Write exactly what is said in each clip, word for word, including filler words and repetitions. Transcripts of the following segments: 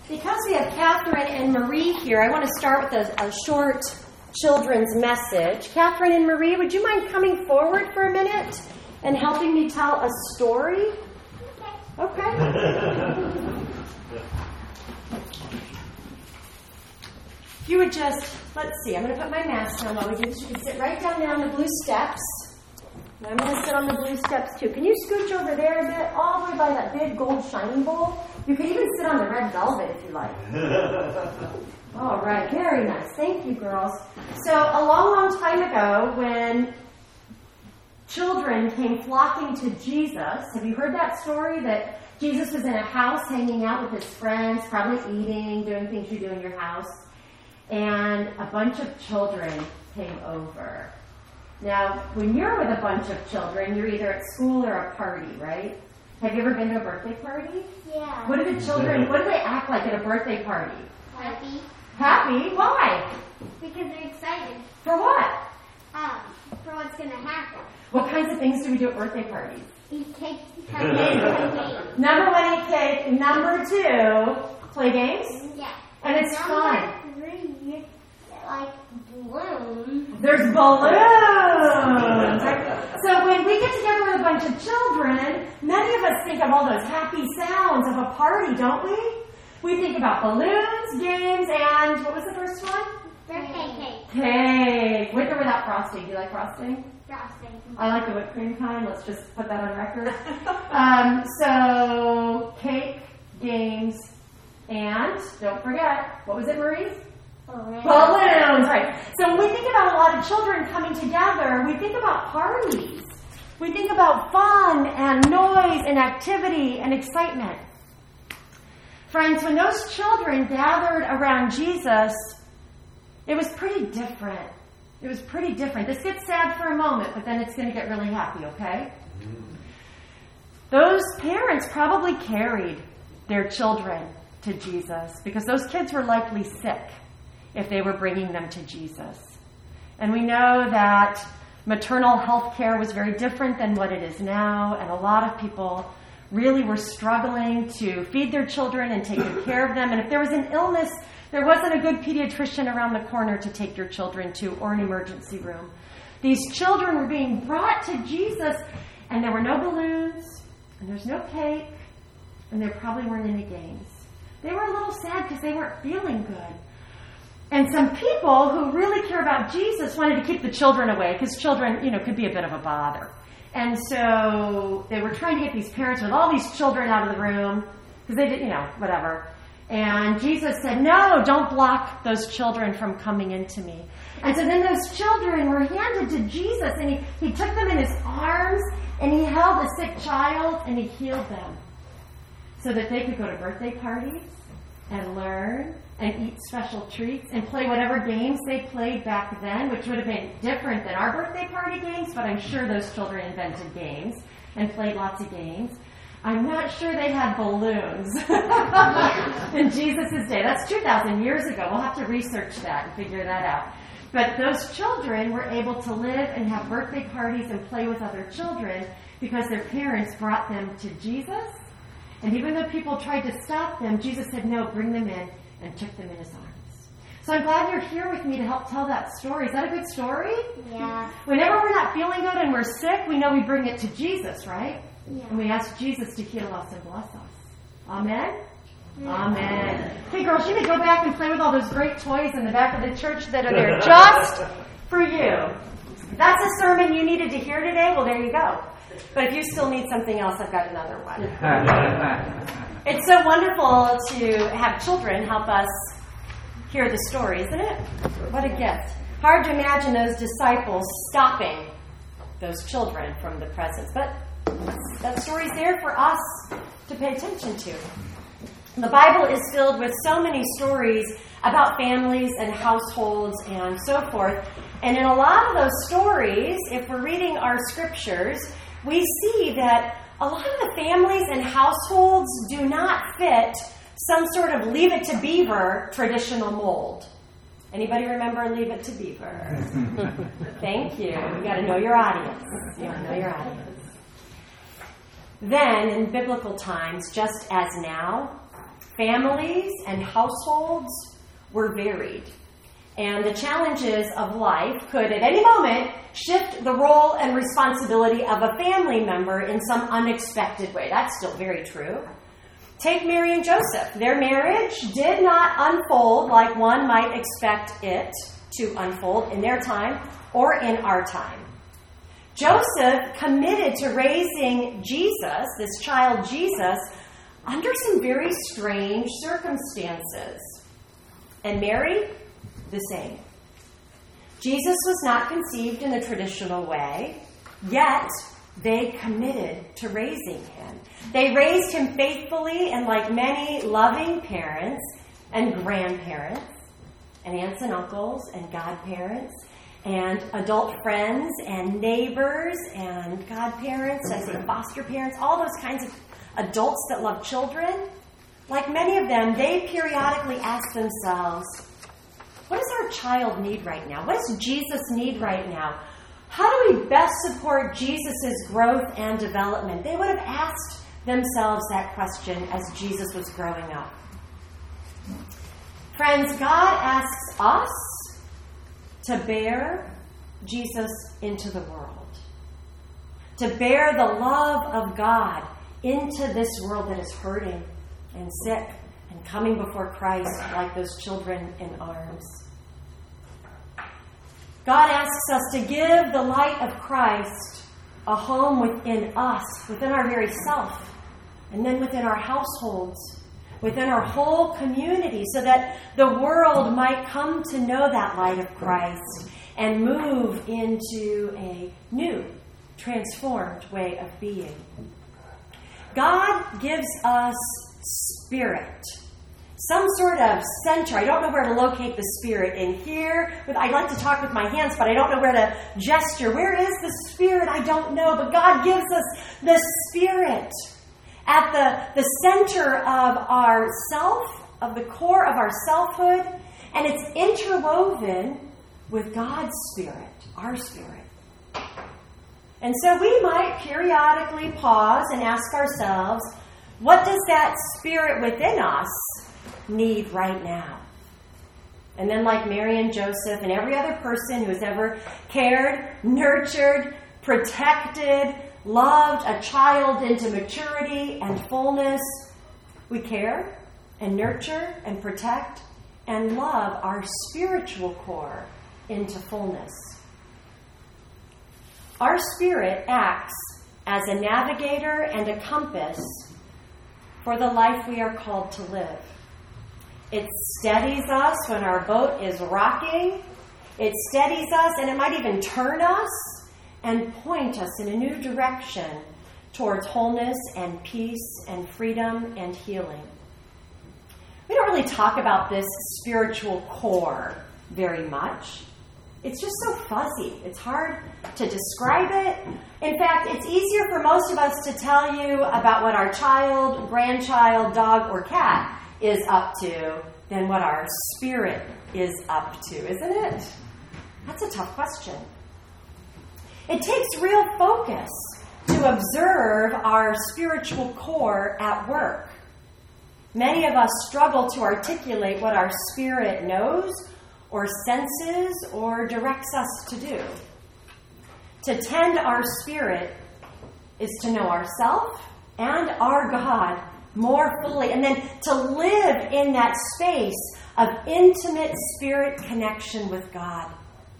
Because we have Catherine and Marie here, I want to start with a, a short children's message. Catherine and Marie, would you mind coming forward for a minute and helping me tell a story? Okay. If you would just, let's see, I'm going to put my mask on while we do this. You can sit right down there on the blue steps. And I'm going to sit on the blue steps too. Can you scooch over there a bit, all the way by that big gold shining bowl? You can even sit on the red velvet if you like. All right, very nice. Thank you, girls. So a long, long time ago, when children came flocking to Jesus, have you heard that story? That Jesus was in a house hanging out with his friends, probably eating, doing things you do in your house, and a bunch of children came over. Now, when you're with a bunch of children, you're either at school or a party, right? Have you ever been to a birthday party? Yeah. What do the children, what do they act like at a birthday party? Happy. Happy? Why? Because they're excited. For what? Um, for what's going to happen. What kinds of things do we do at birthday parties? Eat cake, cut cake, play games. Number one, eat cake. Number two, play games. Yeah. And it's Number fun. three, like balloons. There's balloons. So when we get together with a bunch of children, many of us think of all those happy sounds of a party, don't we? We think about balloons, games, and what was the first one? Birthday cake. Cake. With or without frosting? Do you like frosting? Frosting. I like the whipped cream kind. Let's just put that on record. um, so, cake, games, and don't forget, what was it, Marie? Balloons. Balloons, right. So when we think about a lot of children coming together, we think about parties. We think about fun and noise and activity and excitement. Friends, when those children gathered around Jesus, it was pretty different. It was pretty different. This gets sad for a moment, but then it's going to get really happy, okay? Those parents probably carried their children to Jesus because those kids were likely sick if they were bringing them to Jesus. And we know that maternal health care was very different than what it is now, and a lot of people really were struggling to feed their children and take good care of them. And if there was an illness, there wasn't a good pediatrician around the corner to take your children to or an emergency room. These children were being brought to Jesus, and there were no balloons, and there's no cake, and there probably weren't any games. They were a little sad because they weren't feeling good. And some people who really care about Jesus wanted to keep the children away because children, you know, could be a bit of a bother. And so they were trying to get these parents with all these children out of the room because they did, you know, whatever. And Jesus said, no, don't block those children from coming into me. And so then those children were handed to Jesus, and he, he took them in his arms, and he held a sick child, and he healed them so that they could go to birthday parties and learn and eat special treats and play whatever games they played back then, which would have been different than our birthday party games, but I'm sure those children invented games and played lots of games. I'm not sure they had balloons in Jesus' day. That's two thousand years ago. We'll have to research that and figure that out. But those children were able to live and have birthday parties and play with other children because their parents brought them to Jesus. And even though people tried to stop them, Jesus said, no, bring them in, and took them in his arms. So I'm glad you're here with me to help tell that story. Is that a good story? Yeah. Whenever we're not feeling good and we're sick, we know we bring it to Jesus, right? Yeah. And we ask Jesus to heal us and bless us. Amen? Yeah. Amen. Hey, girls, you may go back and play with all those great toys in the back of the church that are there just for you. If that's a sermon you needed to hear today, well, there you go. But if you still need something else, I've got another one. It's so wonderful to have children help us hear the story, isn't it? What a gift. Hard to imagine those disciples stopping those children from the presence. But that story's there for us to pay attention to. The Bible is filled with so many stories about families and households and so forth. And in a lot of those stories, if we're reading our scriptures, we see that a lot of the families and households do not fit some sort of Leave It to Beaver traditional mold. Anybody remember Leave It to Beaver? Thank you. You got to know your audience. You got to know your audience. Then, in biblical times, just as now, Families and households were varied. And the challenges of life could, at any moment, shift the role and responsibility of a family member in some unexpected way. That's still very true. Take Mary and Joseph. Their marriage did not unfold like one might expect it to unfold in their time or in our time. Joseph committed to raising Jesus, this child Jesus, under some very strange circumstances. And Mary, the same. Jesus was not conceived in the traditional way, yet they committed to raising him. They raised him faithfully and like many loving parents and grandparents and aunts and uncles and godparents and adult friends and neighbors and godparents, I say foster parents, all those kinds of adults that love children. Like many of them, they periodically ask themselves, what does our child need right now? What does Jesus need right now? How do we best support Jesus' growth and development? They would have asked themselves that question as Jesus was growing up. Friends, God asks us to bear Jesus into the world, to bear the love of God into this world that is hurting and sick and coming before Christ like those children in arms. God asks us to give the light of Christ a home within us, within our very self, and then within our households, within our whole community, so that the world might come to know that light of Christ and move into a new, transformed way of being. God gives us spirit, some sort of center. I don't know where to locate the spirit in here. I'd like to talk with my hands, but I don't know where to gesture. Where is the spirit? I don't know. But God gives us the spirit at the, the center of our self, of the core of our selfhood, and it's interwoven with God's spirit, our spirit. And so we might periodically pause and ask ourselves, what does that spirit within us need right now? And then like Mary and Joseph and every other person who has ever cared, nurtured, protected, loved a child into maturity and fullness, we care and nurture and protect and love our spiritual core into fullness. Our spirit acts as a navigator and a compass for the life we are called to live. It steadies us when our boat is rocking. It steadies us, and it might even turn us and point us in a new direction towards wholeness and peace and freedom and healing. We don't really talk about this spiritual core very much. It's just so fuzzy. It's hard to describe it. In fact, it's easier for most of us to tell you about what our child, grandchild, dog, or cat is up to than what our spirit is up to, isn't it? That's a tough question. It takes real focus to observe our spiritual core at work. Many of us struggle to articulate what our spirit knows or senses or directs us to do. To tend our spirit is to know ourselves and our God more fully, and then to live in that space of intimate spirit connection with God.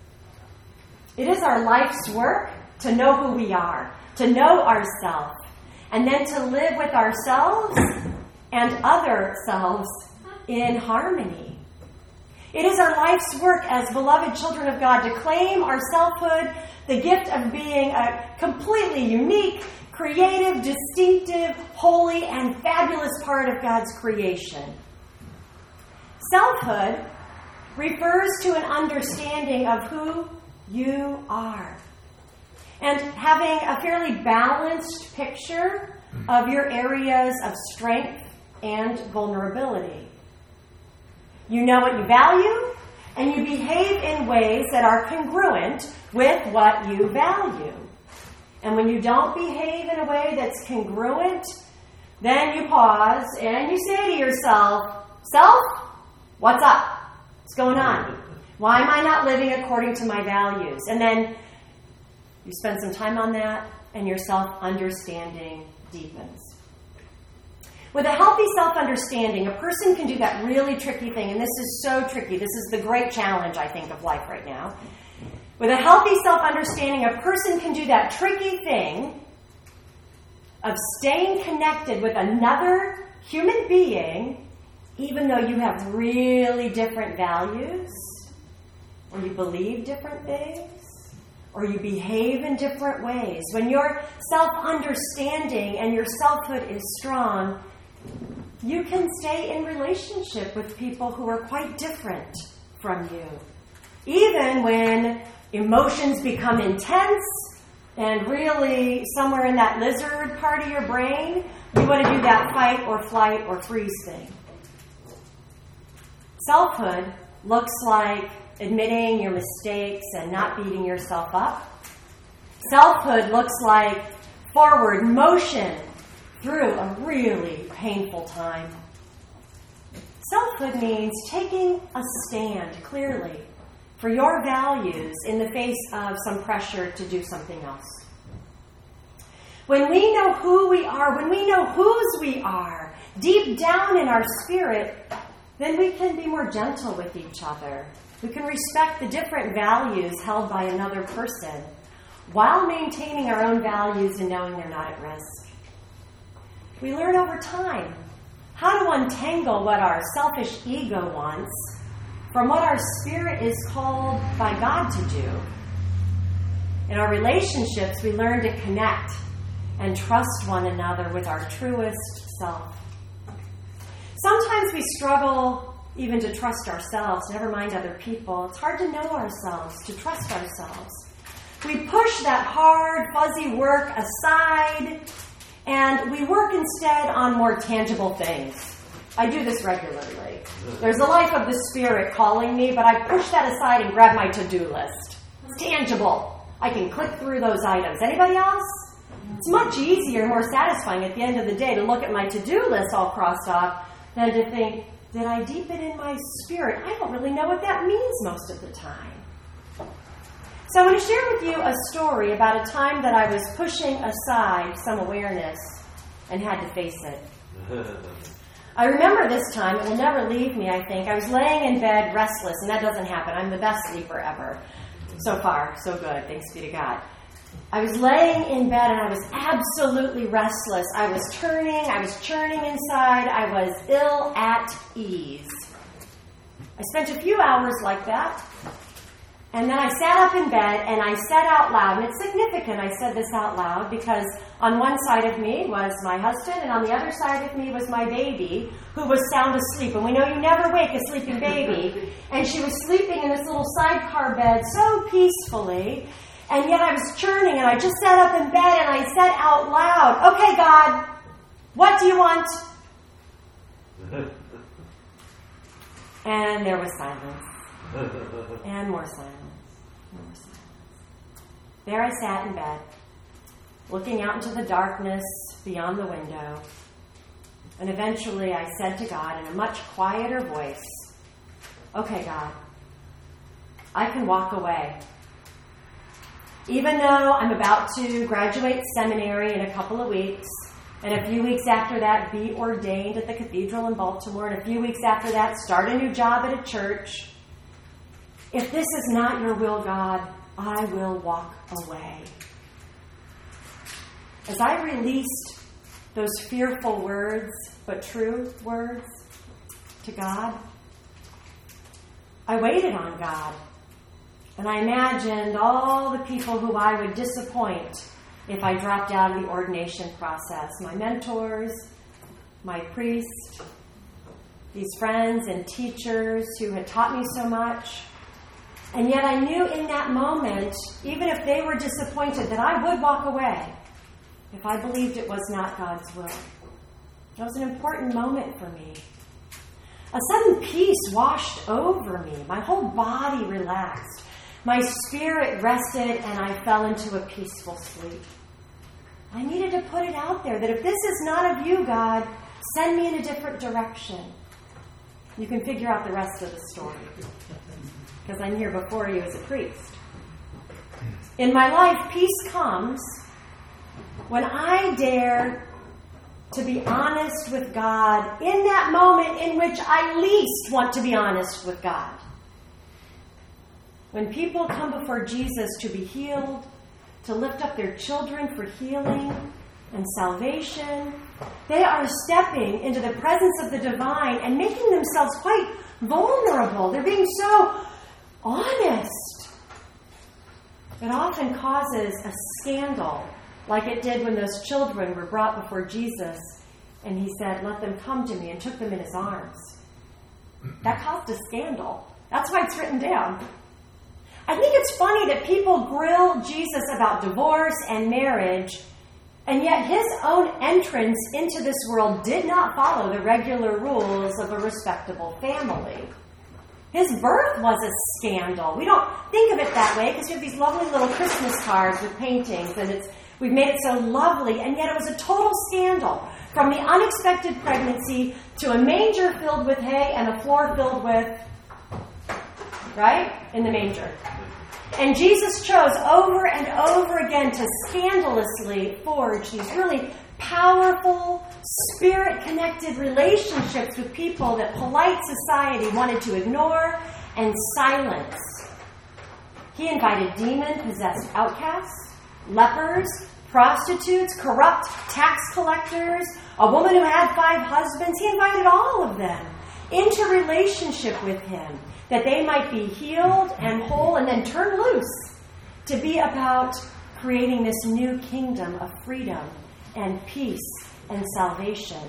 It is our life's work to know who we are, to know ourselves, and then to live with ourselves and other selves in harmony. It is our life's work as beloved children of God to claim our selfhood, the gift of being a completely unique, creative, distinctive, holy, and fabulous part of God's creation. Selfhood refers to an understanding of who you are and having a fairly balanced picture of your areas of strength and vulnerability. You know what you value, and you behave in ways that are congruent with what you value. And when you don't behave in a way that's congruent Then you pause and you say to yourself, self, what's up? What's going on? Why am I not living according to my values? And then you spend some time on that and your self-understanding deepens. With a healthy self-understanding, a person can do that really tricky thing, and this is so tricky. This is the great challenge, I think, of life right now. With a healthy self-understanding, a person can do that tricky thing of staying connected with another human being, even though you have really different values, or you believe different things, or you behave in different ways. When your self-understanding and your selfhood is strong, you can stay in relationship with people who are quite different from you. Even when emotions become intense and really somewhere in that lizard part of your brain, you want to do that fight or flight or freeze thing. Selfhood looks like admitting your mistakes and not beating yourself up. Selfhood looks like forward motion through a really painful time. Selfhood means taking a stand clearly for your values in the face of some pressure to do something else. When we know who we are, when we know whose we are, deep down in our spirit, then we can be more gentle with each other. We can respect the different values held by another person while maintaining our own values and knowing they're not at risk. We learn over time how to untangle what our selfish ego wants from what our spirit is called by God to do. In our relationships, we learn to connect and trust one another with our truest self. Sometimes we struggle even to trust ourselves, never mind other people. It's hard to know ourselves, to trust ourselves. We push that hard, fuzzy work aside, and we work instead on more tangible things. I do this regularly. There's a life of the Spirit calling me, but I push that aside and grab my to-do list. It's tangible. I can click through those items. Anybody else? It's much easier and more satisfying at the end of the day to look at my to-do list all crossed off than to think, did I deep it in my spirit? I don't really know what that means most of the time. So I want to share with you a story about a time that I was pushing aside some awareness and had to face it. I remember this time, it will never leave me, I think. I was laying in bed restless, and that doesn't happen. I'm the best sleeper ever. So far, so good, thanks be to God. I was laying in bed, and I was absolutely restless. I was turning, I was churning inside. I was ill at ease. I spent a few hours like that. And then I sat up in bed and I said out loud, and it's significant I said this out loud because on one side of me was my husband and on the other side of me was my baby who was sound asleep. And we know you never wake a sleeping baby. And she was sleeping in this little sidecar bed so peacefully. And yet I was churning and I just sat up in bed and I said out loud, okay, God, what do you want? And there was silence. And more silence. More silence. There I sat in bed, looking out into the darkness beyond the window. And eventually I said to God in a much quieter voice, okay, God, I can walk away. Even though I'm about to graduate seminary in a couple of weeks, and a few weeks after that be ordained at the cathedral in Baltimore, and a few weeks after that start a new job at a church, if this is not your will, God, I will walk away. As I released those fearful words, but true words, to God, I waited on God. And I imagined all the people who I would disappoint if I dropped out of the ordination process. My mentors, my priest, these friends and teachers who had taught me so much. And yet I knew in that moment, even if they were disappointed, that I would walk away if I believed it was not God's will. That was an important moment for me. A sudden peace washed over me. My whole body relaxed. My spirit rested and I fell into a peaceful sleep. I needed to put it out there that if this is not of you, God, send me in a different direction. You can figure out the rest of the story, because I'm here before you as a priest. In my life, peace comes when I dare to be honest with God in that moment in which I least want to be honest with God. When people come before Jesus to be healed, to lift up their children for healing and salvation, they are stepping into the presence of the divine and making themselves quite vulnerable. They're being so honest. It often causes a scandal, like it did when those children were brought before Jesus, and he said, "Let them come to me," and took them in his arms. That caused a scandal. That's why it's written down. I think it's funny that people grill Jesus about divorce and marriage, and yet his own entrance into this world did not follow the regular rules of a respectable family. His birth was a scandal. We don't think of it that way because we have these lovely little Christmas cards with paintings, and it's we've made it so lovely, and yet it was a total scandal. From the unexpected pregnancy to a manger filled with hay and a floor filled with, right, in the manger. And Jesus chose over and over again to scandalously forge these really powerful, spirit-connected relationships with people that polite society wanted to ignore and silence. He invited demon-possessed outcasts, lepers, prostitutes, corrupt tax collectors, a woman who had five husbands. He invited all of them into relationship with him, that they might be healed and whole and then turn loose to be about creating this new kingdom of freedom and peace and salvation.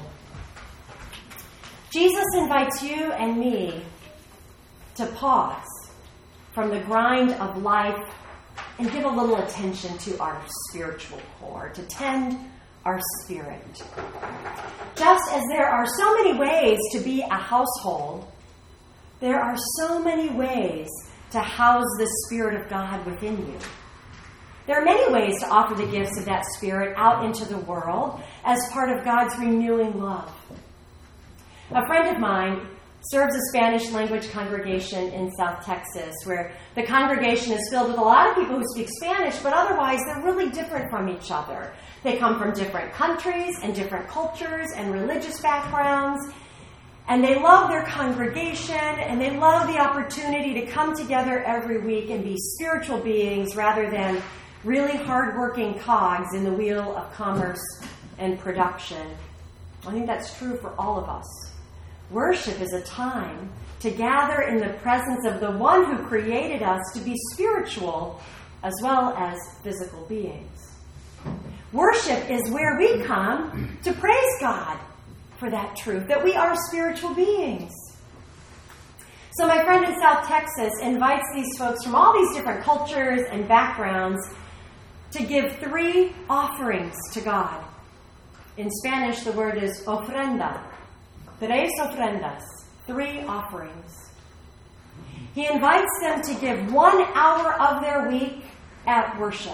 Jesus invites you and me to pause from the grind of life and give a little attention to our spiritual core, to tend our spirit. Just as there are so many ways to be a household, there are so many ways to house the Spirit of God within you. There are many ways to offer the gifts of that Spirit out into the world as part of God's renewing love. A friend of mine serves a Spanish language congregation in South Texas, where the congregation is filled with a lot of people who speak Spanish, but otherwise they're really different from each other. They come from different countries and different cultures and religious backgrounds. And they love their congregation, and they love the opportunity to come together every week and be spiritual beings rather than really hardworking cogs in the wheel of commerce and production. I think that's true for all of us. Worship is a time to gather in the presence of the one who created us to be spiritual as well as physical beings. Worship is where we come to praise God for that truth, that we are spiritual beings. So my friend in South Texas invites these folks from all these different cultures and backgrounds to give three offerings to God. In Spanish, the word is ofrenda. Tres ofrendas. Three offerings. He invites them to give one hour of their week at worship.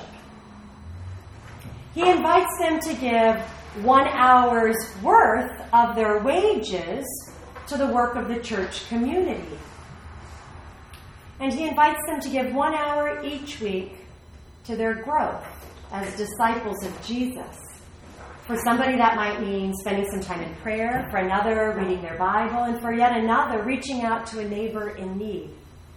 He invites them to give one hour's worth of their wages to the work of the church community. And he invites them to give one hour each week to their growth as disciples of Jesus. For somebody, that might mean spending some time in prayer. For another, reading their Bible. And for yet another, reaching out to a neighbor in need.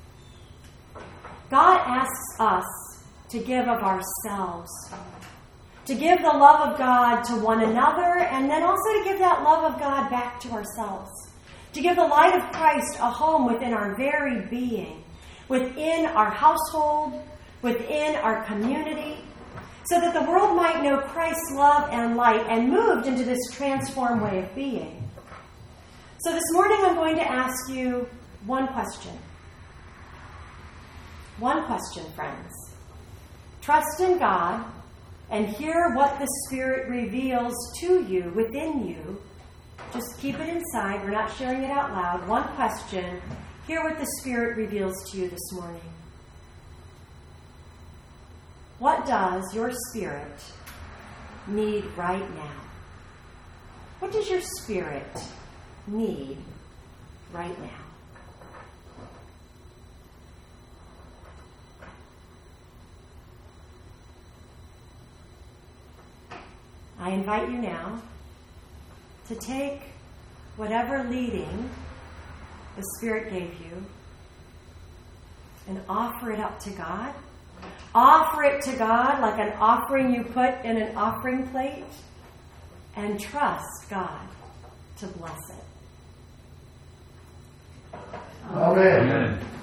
God asks us to give of ourselves, to give the love of God to one another, and then also to give that love of God back to ourselves. To give the light of Christ a home within our very being, within our household, within our community, so that the world might know Christ's love and light and moved into this transformed way of being. So this morning I'm going to ask you one question. One question, friends. Trust in God and hear what the Spirit reveals to you, within you. Just keep it inside. We're not sharing it out loud. One question. Hear what the Spirit reveals to you this morning. What does your spirit need right now? What does your spirit need right now? I invite you now to take whatever leading the Spirit gave you and offer it up to God. Offer it to God like an offering you put in an offering plate, and trust God to bless it. Amen. Amen.